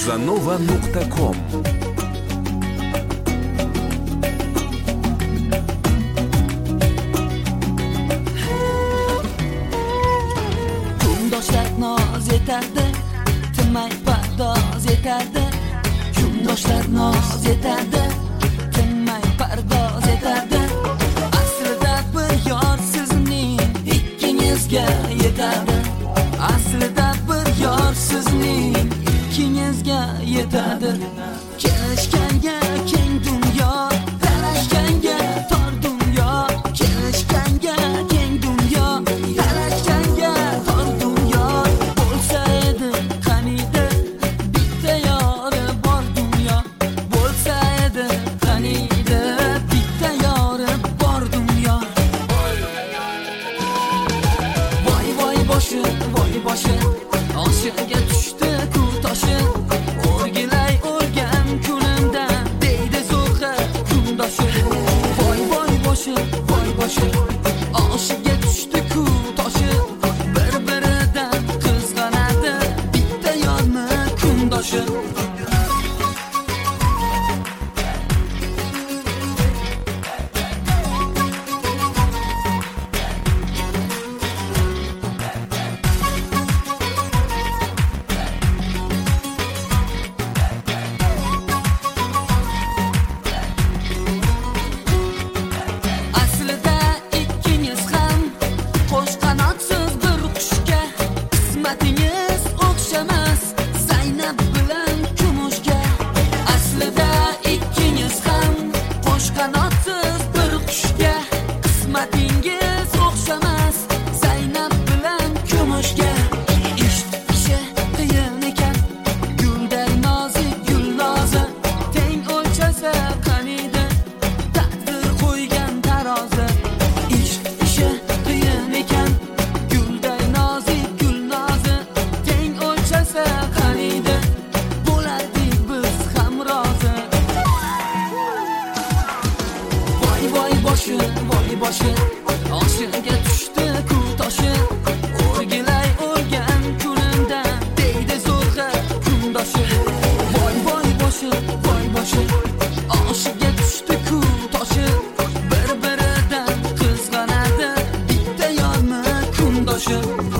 Muzanova.com. Kundoshlar noz etadi, tinmay pardoz etadi. Kundoshlar noz etadi, tinmay pardoz etadi. Aslida bir yor sizning ikkingizga yetadi. Aslida bir yor sizning ikkingizga yetadi. Kelishganga keng dunyo, talashganga tor dunyo. Kelishganga keng dunyo, talashganga tor dunyo. Bo'lsa edi qaniydi bitta yori bor dunyo. Bo'lsa edi qaniydi bitta yori bor dunyo. Voy voy boshi, oshiga tushdi ku toshi. O'rgilay o'rgan kunimdan deydi zo'rg'a kundoshi. Voy boshi, oshiga tushdi ku toshi. Bir-biridan qizg'anadi bitta yorni kundoshi. Aslida ikkingiz ham qo'sh qanotsiz bir qushga. Qismatingiz o'xshamas Zaynab bilan kumushga. Aslida ikkingiz ham qo'sh qanotsiz bir qushga. Qismatingiz o'xshamas Zaynab bilan kumushga. Ishi qiyin ekan, gulday nozik gulnozi. Teng o'lchasa qaniydi taqdir qo'ygan tarozi. Ishi qiyin ekan, gulday nozik gulnozi. Teng o'lchasa qaniydi bo'lardik biz ham rozi. Voy boshi, oshiga tushdi ku toshi. O'rgilay o'rgan kunimdan deydi zo'rg'a kundoshi. Voy boshi, oshiga tushdi ku toshi. Bir-biridan qizg'anadi bitta yorni kundoshi.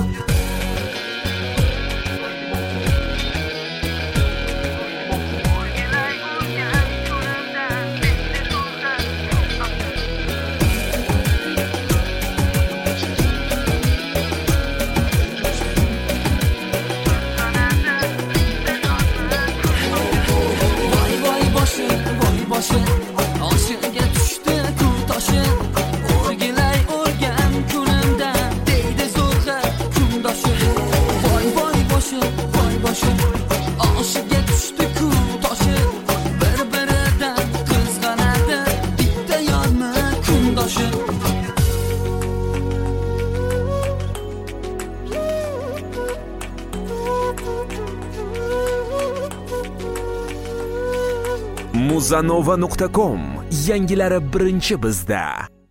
Voy boshi, oshiga tushdi ku toshi. O'rgilay o'rgan kunimdan deydi zo'rg'a kundoshi. Voy boshi, oshiga tushdi ku toshi. Bir-biridan qizg'anadi bitta yorni kundoshi. Muzanova.com. Yangilari birinchi bizda.